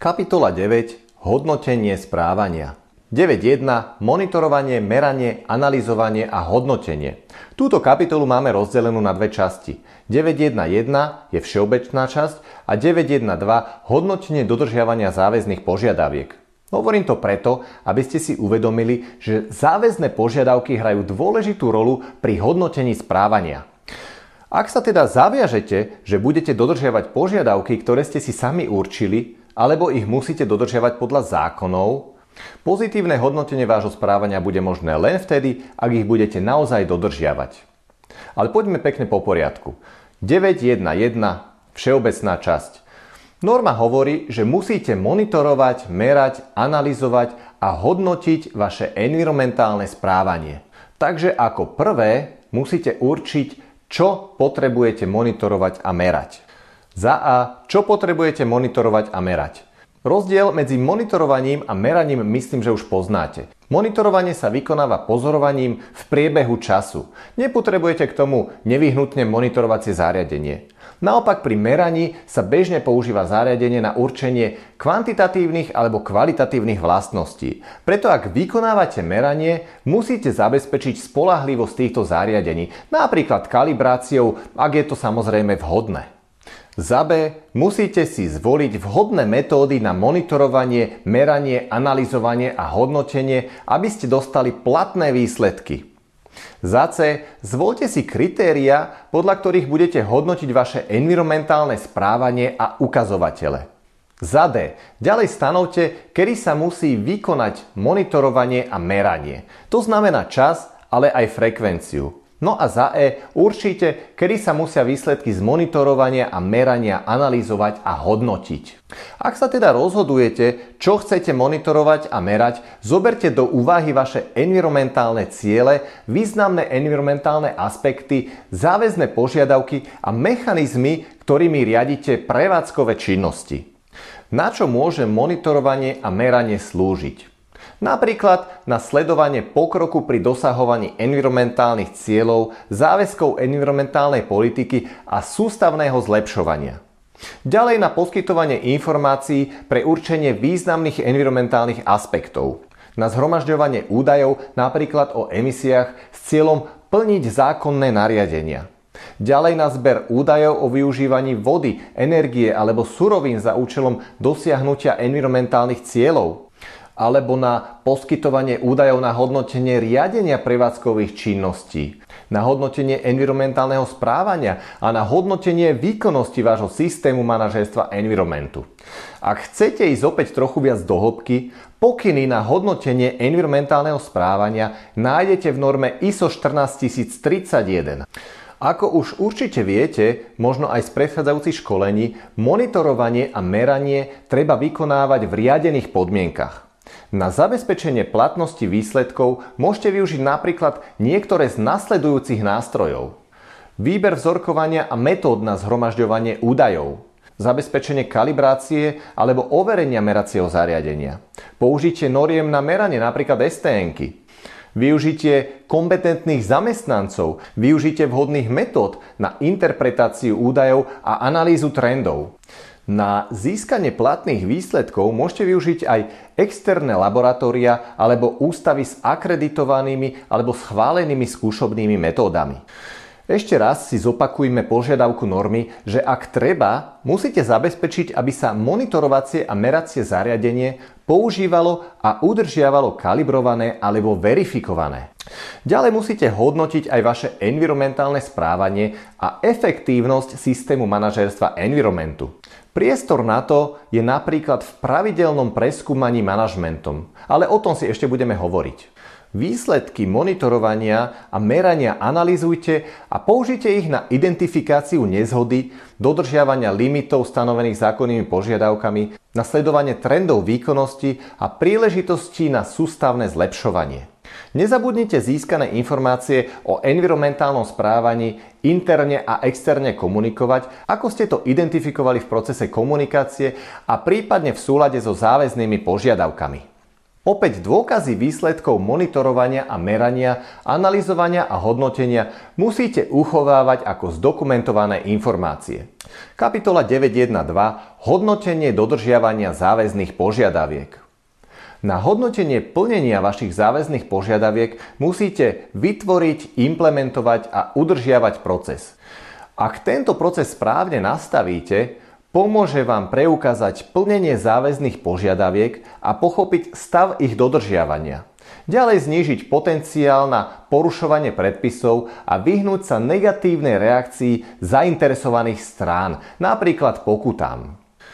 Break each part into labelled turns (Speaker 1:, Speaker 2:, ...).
Speaker 1: Kapitola 9. Hodnotenie správania. 9.1. Monitorovanie, meranie, analyzovanie a hodnotenie. Túto kapitolu máme rozdelenú na dve časti. 9.1.1 je všeobecná časť a 9.1.2 hodnotenie dodržiavania záväzných požiadaviek. Hovorím to preto, aby ste si uvedomili, že záväzné požiadavky hrajú dôležitú rolu pri hodnotení správania. Ak sa teda zaviažete, že budete dodržiavať požiadavky, ktoré ste si sami určili, alebo ich musíte dodržiavať podľa zákonov, pozitívne hodnotenie vášho správania bude možné len vtedy, ak ich budete naozaj dodržiavať. Ale poďme pekne po poriadku. 9.1.1. Všeobecná časť. Norma hovorí, že musíte monitorovať, merať, analyzovať a hodnotiť vaše environmentálne správanie. Takže ako prvé musíte určiť, čo potrebujete monitorovať a merať. Za A. Čo potrebujete monitorovať a merať? Rozdiel medzi monitorovaním a meraním myslím, že už poznáte. Monitorovanie sa vykonáva pozorovaním v priebehu času. Nepotrebujete k tomu nevyhnutne monitorovacie zariadenie. Naopak pri meraní sa bežne používa zariadenie na určenie kvantitatívnych alebo kvalitatívnych vlastností. Preto ak vykonávate meranie, musíte zabezpečiť spoľahlivosť týchto zariadení, napríklad kalibráciou, ak je to samozrejme vhodné. Za B. Musíte si zvoliť vhodné metódy na monitorovanie, meranie, analyzovanie a hodnotenie, aby ste dostali platné výsledky. Za C. Zvoľte si kritériá, podľa ktorých budete hodnotiť vaše environmentálne správanie a ukazovatele. Za D. Ďalej stanovte, kedy sa musí vykonať monitorovanie a meranie. To znamená čas, ale aj frekvenciu. No a za E určite, kedy sa musia výsledky z monitorovania a merania analyzovať a hodnotiť. Ak sa teda rozhodujete, čo chcete monitorovať a merať, zoberte do úvahy vaše environmentálne ciele, významné environmentálne aspekty, záväzné požiadavky a mechanizmy, ktorými riadite prevádzkové činnosti. Na čo môže monitorovanie a meranie slúžiť? Napríklad na sledovanie pokroku pri dosahovaní environmentálnych cieľov, záväzkov environmentálnej politiky a sústavného zlepšovania. Ďalej na poskytovanie informácií pre určenie významných environmentálnych aspektov. Na zhromažďovanie údajov napríklad o emisiách s cieľom plniť zákonné nariadenia. Ďalej na zber údajov o využívaní vody, energie alebo surovín za účelom dosiahnutia environmentálnych cieľov. Alebo na poskytovanie údajov na hodnotenie riadenia prevádzkových činností, na hodnotenie environmentálneho správania a na hodnotenie výkonnosti vášho systému manažérstva environmentu. Ak chcete ísť opäť trochu viac do hĺbky, pokyny na hodnotenie environmentálneho správania nájdete v norme ISO 14031. Ako už určite viete, možno aj z predchádzajúcich školení, monitorovanie a meranie treba vykonávať v riadených podmienkach. Na zabezpečenie platnosti výsledkov môžete využiť napríklad niektoré z nasledujúcich nástrojov. Výber vzorkovania a metód na zhromažďovanie údajov. Zabezpečenie kalibrácie alebo overenia meracieho zariadenia. Použitie noriem na meranie, napríklad STN-ky. Využitie kompetentných zamestnancov. Využitie vhodných metód na interpretáciu údajov a analýzu trendov. Na získanie platných výsledkov môžete využiť aj externé laboratória alebo ústavy s akreditovanými alebo schválenými skúšobnými metódami. Ešte raz si zopakujme požiadavku normy, že ak treba, musíte zabezpečiť, aby sa monitorovacie a meracie zariadenie používalo a udržiavalo kalibrované alebo verifikované. Ďalej musíte hodnotiť aj vaše environmentálne správanie a efektívnosť systému manažérstva environmentu. Priestor na to je napríklad v pravidelnom preskúmaní manažmentom, ale o tom si ešte budeme hovoriť. Výsledky monitorovania a merania analyzujte a použite ich na identifikáciu nezhody, dodržiavania limitov stanovených zákonnými požiadavkami, na sledovanie trendov výkonnosti a príležitostí na sústavné zlepšovanie. Nezabudnite získané informácie o environmentálnom správaní interne a externe komunikovať, ako ste to identifikovali v procese komunikácie a prípadne v súlade so záväznými požiadavkami. Opäť dôkazy výsledkov monitorovania a merania, analyzovania a hodnotenia musíte uchovávať ako zdokumentované informácie. Kapitola 9.1.2. Hodnotenie dodržiavania záväzných požiadaviek. Na hodnotenie plnenia vašich záväzných požiadaviek musíte vytvoriť, implementovať a udržiavať proces. Ak tento proces správne nastavíte, pomôže vám preukázať plnenie záväzných požiadaviek a pochopiť stav ich dodržiavania. Ďalej znížiť potenciál na porušovanie predpisov a vyhnúť sa negatívnej reakcii zainteresovaných strán, napríklad pokutám.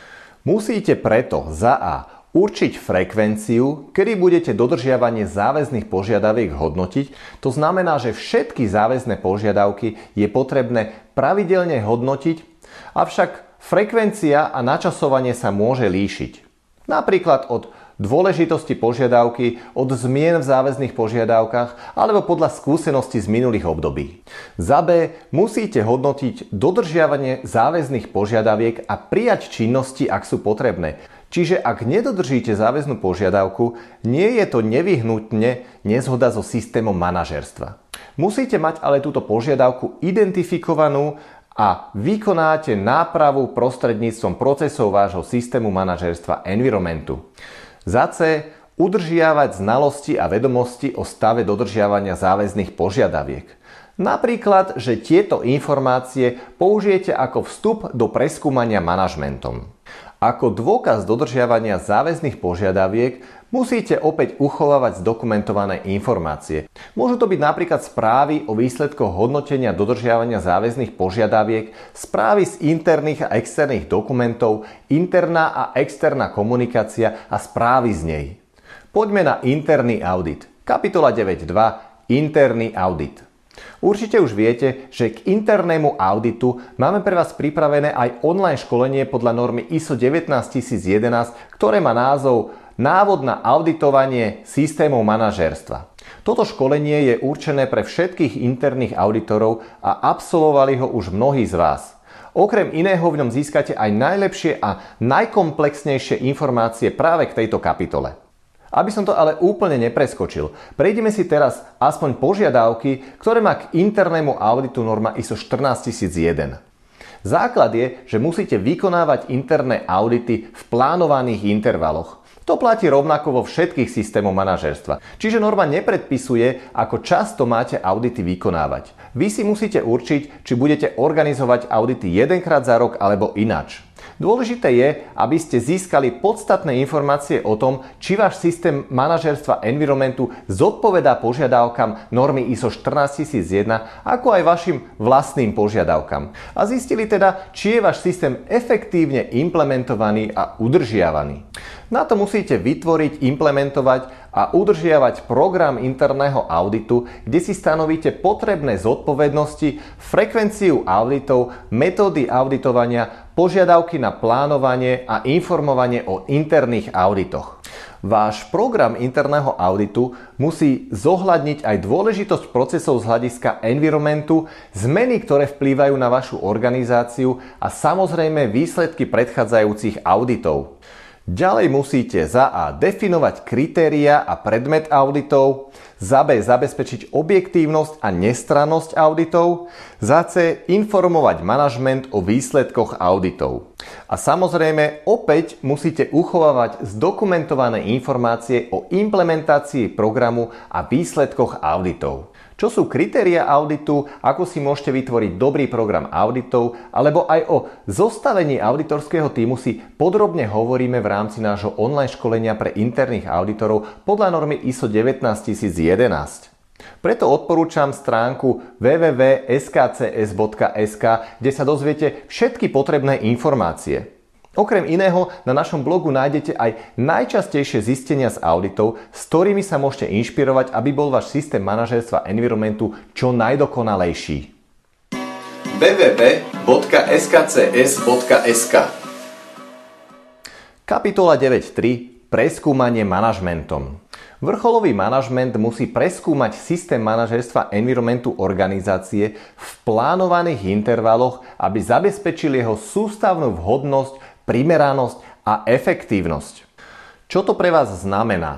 Speaker 1: Musíte preto za A určiť frekvenciu, kedy budete dodržiavanie záväzných požiadaviek hodnotiť. To znamená, že všetky záväzné požiadavky je potrebné pravidelne hodnotiť, avšak frekvencia a načasovanie sa môže líšiť. Napríklad od dôležitosti požiadavky, od zmien v záväzných požiadavkách alebo podľa skúseností z minulých období. Za B musíte hodnotiť dodržiavanie záväzných požiadaviek a prijať činnosti, ak sú potrebné. Čiže ak nedodržíte záväznú požiadavku, nie je to nevyhnutne nezhoda so systémom manažérstva. Musíte mať ale túto požiadavku identifikovanú a vykonáte nápravu prostredníctvom procesov vášho systému manažérstva environmentu. Za C. Udržiavať znalosti a vedomosti o stave dodržiavania záväzných požiadaviek. Napríklad, že tieto informácie použijete ako vstup do preskúmania manažmentom. Ako dôkaz dodržiavania záväzných požiadaviek musíte opäť uchovávať zdokumentované informácie. Môžu to byť napríklad správy o výsledkoch hodnotenia dodržiavania záväzných požiadaviek, správy z interných a externých dokumentov, interná a externá komunikácia a správy z nej. Poďme na interný audit. Kapitola 9.2. Interný audit. Určite už viete, že k internému auditu máme pre vás pripravené aj online školenie podľa normy ISO 19011, ktoré má názov Návod na auditovanie systémov manažérstva. Toto školenie je určené pre všetkých interných auditorov a absolvovali ho už mnohí z vás. Okrem iného v ňom získate aj najlepšie a najkomplexnejšie informácie práve k tejto kapitole. Aby som to ale úplne nepreskočil, prejdeme si teraz aspoň požiadavky, ktoré má k internému auditu norma ISO 14001. Základ je, že musíte vykonávať interné audity v plánovaných intervaloch. To platí rovnako vo všetkých systémoch manažérstva. Čiže norma nepredpisuje, ako často máte audity vykonávať. Vy si musíte určiť, či budete organizovať audity jedenkrát za rok alebo ináč. Dôležité je, aby ste získali podstatné informácie o tom, či váš systém manažérstva environmentu zodpovedá požiadavkám normy ISO 14001, ako aj vašim vlastným požiadavkám. A zistili teda, či je váš systém efektívne implementovaný a udržiavaný. Na to musíte vytvoriť, implementovať a udržiavať program interného auditu, kde si stanovíte potrebné zodpovednosti, frekvenciu auditov, metódy auditovania, požiadavky na plánovanie a informovanie o interných auditoch. Váš program interného auditu musí zohľadniť aj dôležitosť procesov z hľadiska environmentu, zmeny, ktoré vplývajú na vašu organizáciu a samozrejme výsledky predchádzajúcich auditov. Ďalej musíte za A definovať kritériá a predmet auditov, za B zabezpečiť objektívnosť a nestrannosť auditov, za C informovať manažment o výsledkoch auditov. A samozrejme opäť musíte uchovávať zdokumentované informácie o implementácii programu a výsledkoch auditov. Čo sú kritériá auditu, ako si môžete vytvoriť dobrý program auditov, alebo aj o zostavení auditorského tímu si podrobne hovoríme v rámci nášho online školenia pre interných auditorov podľa normy ISO 19011. Preto odporúčam stránku www.skcs.sk, kde sa dozviete všetky potrebné informácie. Okrem iného, na našom blogu nájdete aj najčastejšie zistenia z auditov, s ktorými sa môžete inšpirovať, aby bol váš systém manažérstva environmentu čo najdokonalejší. www.skcs.sk Kapitola 9.3. Preskúmanie manažmentom. Vrcholový manažment musí preskúmať systém manažérstva environmentu organizácie v plánovaných intervaloch, aby zabezpečil jeho sústavnú vhodnosť, primeranosť a efektívnosť. Čo to pre vás znamená?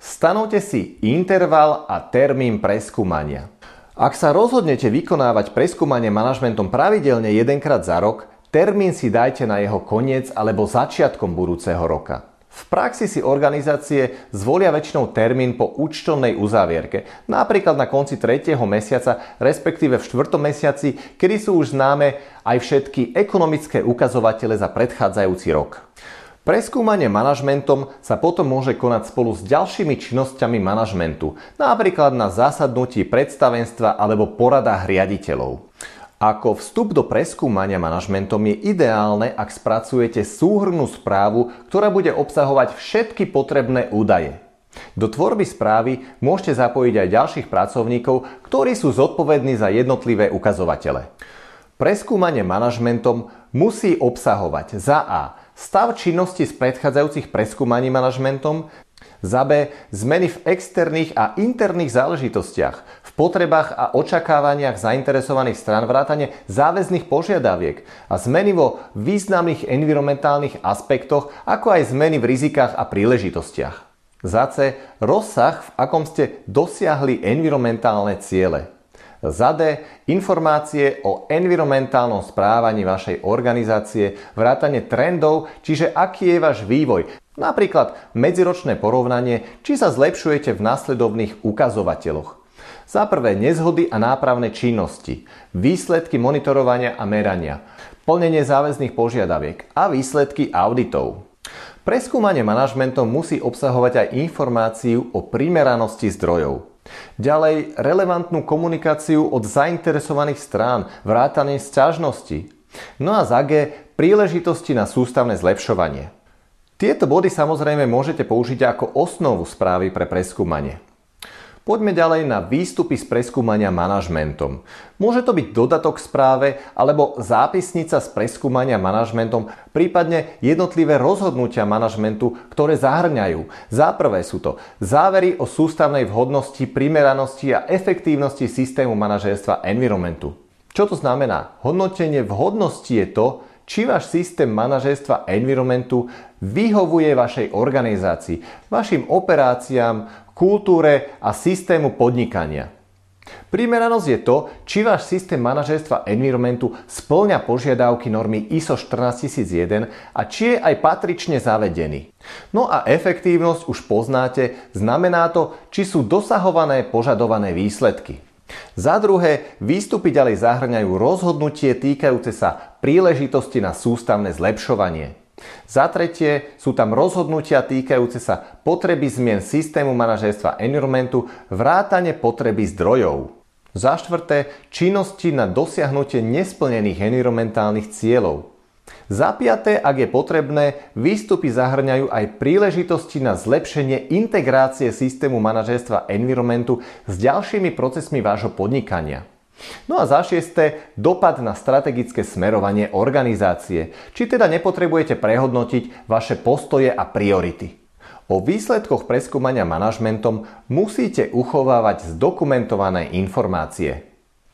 Speaker 1: Stanovte si interval a termín preskúmania. Ak sa rozhodnete vykonávať preskúmanie manažmentom pravidelne jedenkrát za rok, termín si dajte na jeho koniec alebo začiatkom budúceho roka. V praxi si organizácie zvolia väčšinou termín po účtovnej uzávierke, napríklad na konci 3. mesiaca, respektíve v 4. mesiaci, kedy sú už známe aj všetky ekonomické ukazovatele za predchádzajúci rok. Preskúmanie manažmentom sa potom môže konať spolu s ďalšími činnosťami manažmentu, napríklad na zasadnutí predstavenstva alebo poradách riaditeľov. Ako vstup do preskúmania manažmentom je ideálne, ak spracujete súhrnnú správu, ktorá bude obsahovať všetky potrebné údaje. Do tvorby správy môžete zapojiť aj ďalších pracovníkov, ktorí sú zodpovední za jednotlivé ukazovatele. Preskúmanie manažmentom musí obsahovať za A. Stav činnosti z predchádzajúcich preskúmaní manažmentom, za B. Zmeny v externých a interných záležitostiach, v potrebách a očakávaniach zainteresovaných strán vrátane záväzných požiadaviek a zmeny vo významných environmentálnych aspektoch, ako aj zmeny v rizikách a príležitostiach. Za C. Rozsah, v akom ste dosiahli environmentálne ciele. Za D. Informácie o environmentálnom správaní vašej organizácie, vrátane trendov, čiže aký je váš vývoj, napríklad medziročné porovnanie, či sa zlepšujete v nasledovných ukazovateľoch. Za prvé nezhody a nápravné činnosti, výsledky monitorovania a merania, plnenie záväzných požiadaviek a výsledky auditov. Preskúmanie manažmentom musí obsahovať aj informáciu o primeranosti zdrojov. Ďalej relevantnú komunikáciu od zainteresovaných strán, vrátane sťažností. No a za G príležitosti na sústavné zlepšovanie. Tieto body samozrejme môžete použiť ako osnovu správy pre preskúmanie. Poďme ďalej na výstupy z preskúmania manažmentom. Môže to byť dodatok k správe alebo zápisnica z preskúmania manažmentom, prípadne jednotlivé rozhodnutia manažmentu, ktoré zahŕňajú. Za prvé sú to závery o sústavnej vhodnosti, primeranosti a efektívnosti systému manažérstva environmentu. Čo to znamená? Hodnotenie vhodnosti je to, či váš systém manažérstva environmentu vyhovuje vašej organizácii, vašim operáciám, kultúre a systému podnikania. Primeranosť je to, či váš systém manažérstva environmentu spĺňa požiadavky normy ISO 14001 a či je aj patrične zavedený. No a efektívnosť už poznáte, znamená to, či sú dosahované požadované výsledky. Za druhé, výstupy ďalej zahŕňajú rozhodnutie týkajúce sa príležitosti na sústavné zlepšovanie. Za tretie, sú tam rozhodnutia týkajúce sa potreby zmien systému manažérstva environmentu, vrátane potreby zdrojov. Za štvrté, činnosti na dosiahnutie nesplnených environmentálnych cieľov. Za piaté, ak je potrebné, výstupy zahŕňajú aj príležitosti na zlepšenie integrácie systému manažérstva environmentu s ďalšími procesmi vášho podnikania. No a za šiesté, dopad na strategické smerovanie organizácie, či teda nepotrebujete prehodnotiť vaše postoje a priority. O výsledkoch preskúmania manažmentom musíte uchovávať zdokumentované informácie.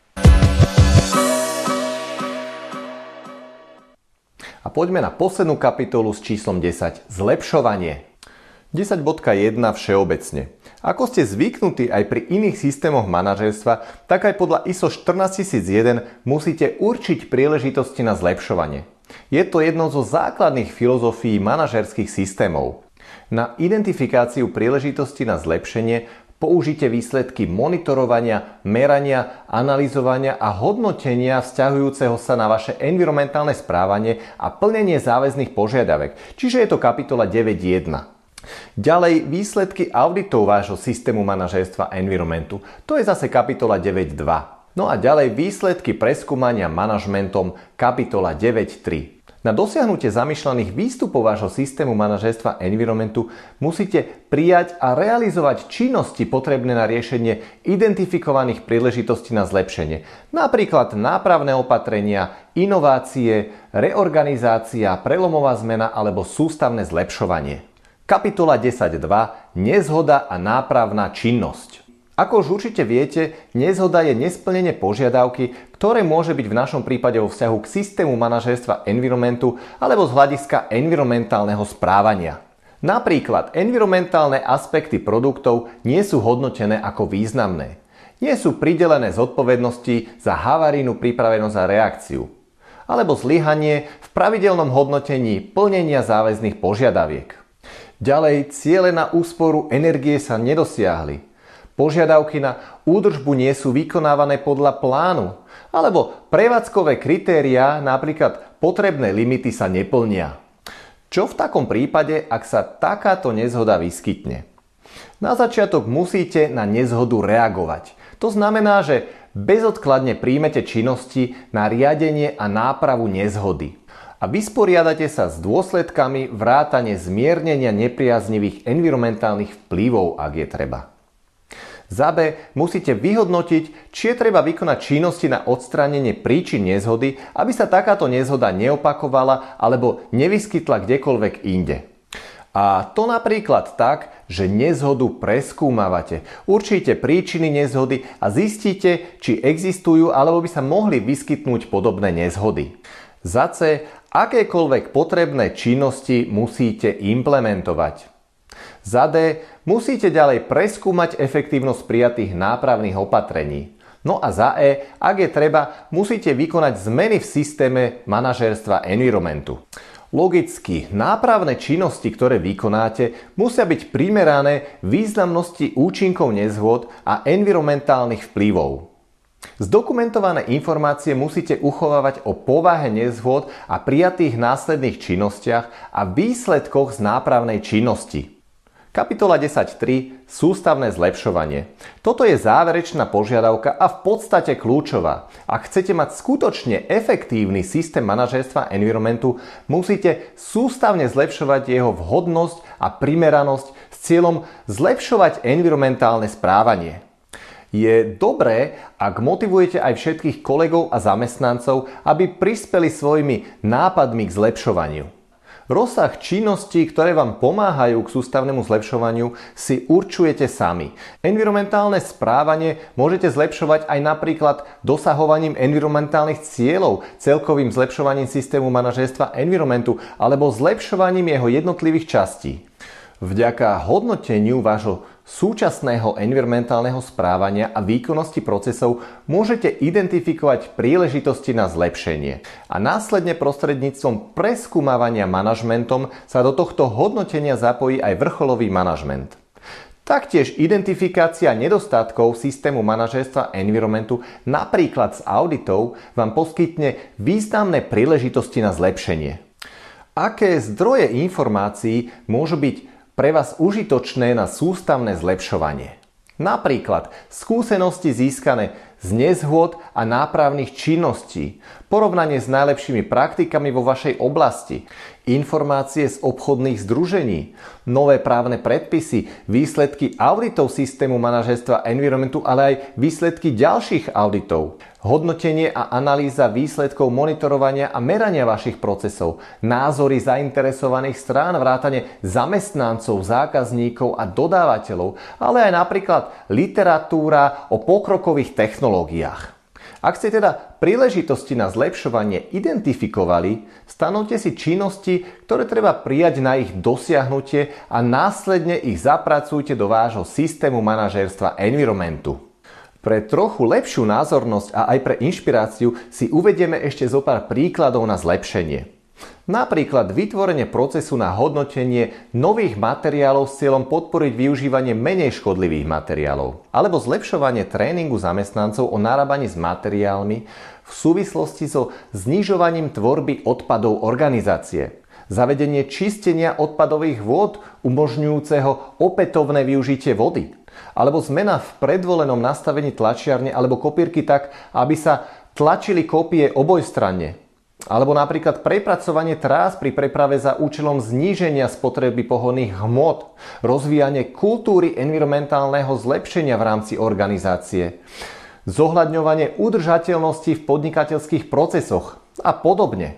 Speaker 1: A poďme na poslednú kapitolu s číslom 10. Zlepšovanie. 10.1 všeobecne. Ako ste zvyknutí aj pri iných systémoch manažérstva, tak aj podľa ISO 14001 musíte určiť príležitosti na zlepšovanie. Je to jednou zo základných filozofií manažérskych systémov. Na identifikáciu príležitosti na zlepšenie použite výsledky monitorovania, merania, analyzovania a hodnotenia vzťahujúceho sa na vaše environmentálne správanie a plnenie záväzných požiadavek, čiže je to kapitola 9.1. Ďalej výsledky auditov vášho systému manažérstva environmentu, to je zase kapitola 9.2. No a ďalej výsledky preskúmania manažmentom, kapitola 9.3. Na dosiahnutie zamýšľaných výstupov vášho systému manažérstva environmentu musíte prijať a realizovať činnosti potrebné na riešenie identifikovaných príležitostí na zlepšenie. Napríklad nápravné opatrenia, inovácie, reorganizácia, prelomová zmena alebo sústavné zlepšovanie. Kapitola 10.2. Nezhoda a nápravná činnosť. Ako už určite viete, nezhoda je nesplnenie požiadavky, ktoré môže byť v našom prípade vo vzťahu k systému manažérstva environmentu alebo z hľadiska environmentálneho správania. Napríklad environmentálne aspekty produktov nie sú hodnotené ako významné. Nie sú pridelené zodpovednosti za havarijnú pripravenosť a reakciu. Alebo zlyhanie v pravidelnom hodnotení plnenia záväzných požiadaviek. Ďalej, ciele na úsporu energie sa nedosiahli. Požiadavky na údržbu nie sú vykonávané podľa plánu. Alebo prevádzkové kritériá, napríklad potrebné limity, sa neplnia. Čo v takom prípade, ak sa takáto nezhoda vyskytne? Na začiatok musíte na nezhodu reagovať. To znamená, že bezodkladne príjmete činnosti na riadenie a nápravu nezhody a vysporiadate sa s dôsledkami vrátane zmiernenia nepriaznivých environmentálnych vplyvov, ak je treba. Za B musíte vyhodnotiť, či je treba vykonať činnosti na odstránenie príčin nezhody, aby sa takáto nezhoda neopakovala alebo nevyskytla kdekoľvek inde. A to napríklad tak, že nezhodu preskúmavate. Určite príčiny nezhody a zistíte, či existujú alebo by sa mohli vyskytnúť podobné nezhody. Za C, akékoľvek potrebné činnosti musíte implementovať. Za D, musíte ďalej preskúmať efektívnosť prijatých nápravných opatrení. No a za E, ak je treba, musíte vykonať zmeny v systéme manažérstva environmentu. Logicky, nápravné činnosti, ktoré vykonáte, musia byť primerané významnosti účinkov nezhôd a environmentálnych vplyvov. Zdokumentované informácie musíte uchovávať o povahe nezhôd a prijatých následných činnostiach a výsledkoch z nápravnej činnosti. Kapitola 10.3. Sústavné zlepšovanie. Toto je záverečná požiadavka a v podstate kľúčová. Ak chcete mať skutočne efektívny systém manažérstva environmentu, musíte sústavne zlepšovať jeho vhodnosť a primeranosť s cieľom zlepšovať environmentálne správanie. Je dobré, ak motivujete aj všetkých kolegov a zamestnancov, aby prispeli svojimi nápadmi k zlepšovaniu. Rozsah činností, ktoré vám pomáhajú k sústavnému zlepšovaniu, si určujete sami. Environmentálne správanie môžete zlepšovať aj napríklad dosahovaním environmentálnych cieľov, celkovým zlepšovaním systému manažérstva environmentu alebo zlepšovaním jeho jednotlivých častí. Vďaka hodnoteniu vášho súčasného environmentálneho správania a výkonnosti procesov môžete identifikovať príležitosti na zlepšenie a následne prostredníctvom preskúmavania manažmentom sa do tohto hodnotenia zapojí aj vrcholový manažment. Taktiež identifikácia nedostatkov systému manažérstva environmentu, napríklad z auditov, vám poskytne významné príležitosti na zlepšenie. Aké zdroje informácií môžu byť pre vás užitočné na sústavné zlepšovanie? Napríklad skúsenosti získané z nezhôd a nápravných činností, porovnanie s najlepšími praktikami vo vašej oblasti, informácie z obchodných združení, nové právne predpisy, výsledky auditov systému manažérstva environmentu, ale aj výsledky ďalších auditov, hodnotenie a analýza výsledkov monitorovania a merania vašich procesov, názory zainteresovaných strán, vrátane zamestnancov, zákazníkov a dodávateľov, ale aj napríklad literatúra o pokrokových technológiách. Ak ste teda príležitosti na zlepšovanie identifikovali, stanovte si činnosti, ktoré treba prijať na ich dosiahnutie a následne ich zapracujte do vášho systému manažérstva environmentu. Pre trochu lepšiu názornosť a aj pre inšpiráciu si uvedieme ešte zo pár príkladov na zlepšenie. Napríklad vytvorenie procesu na hodnotenie nových materiálov s cieľom podporiť využívanie menej škodlivých materiálov. Alebo zlepšovanie tréningu zamestnancov o narábaní s materiálmi v súvislosti so znižovaním tvorby odpadov organizácie. Zavedenie čistenia odpadových vôd umožňujúceho opätovné využitie vody. Alebo zmena v predvolenom nastavení tlačiarne alebo kopírky tak, aby sa tlačili kópie obojstranne. Alebo napríklad prepracovanie trás pri preprave za účelom zníženia spotreby pohonných hmôt, rozvíjanie kultúry environmentálneho zlepšenia v rámci organizácie, zohľadňovanie udržateľnosti v podnikateľských procesoch a podobne.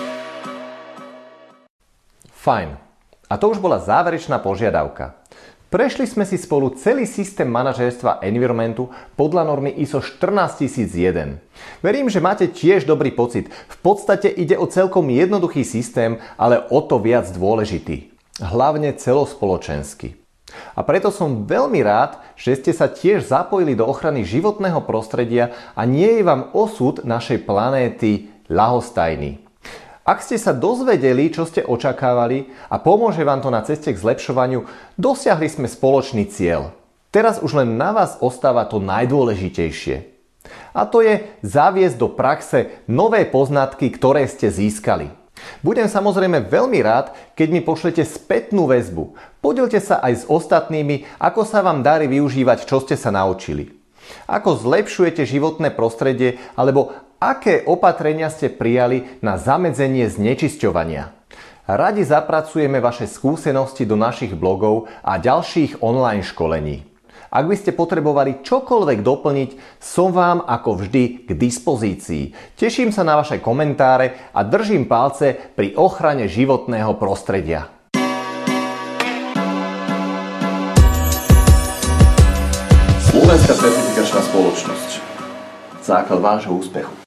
Speaker 1: Fajn. A to už bola záverečná požiadavka. Prešli sme si spolu celý systém manažérstva environmentu podľa normy ISO 14001. Verím, že máte tiež dobrý pocit. V podstate ide o celkom jednoduchý systém, ale o to viac dôležitý. Hlavne celospoločensky. A preto som veľmi rád, že ste sa tiež zapojili do ochrany životného prostredia a nie je vám osud našej planéty ľahostajný. Ak ste sa dozvedeli, čo ste očakávali a pomôže vám to na ceste k zlepšovaniu, dosiahli sme spoločný cieľ. Teraz už len na vás ostáva to najdôležitejšie. A to je zaviesť do praxe nové poznatky, ktoré ste získali. Budem samozrejme veľmi rád, keď mi pošlete spätnú väzbu. Podielte sa aj s ostatnými, ako sa vám darí využívať, čo ste sa naučili. Ako zlepšujete životné prostredie alebo aké opatrenia ste prijali na zamedzenie znečisťovania. Radi zapracujeme vaše skúsenosti do našich blogov a ďalších online školení. Ak by ste potrebovali čokoľvek doplniť, som vám ako vždy k dispozícii. Teším sa na vaše komentáre a držím palce pri ochrane životného prostredia. Slovenská certifikačná spoločnosť. Základ vášho úspechu.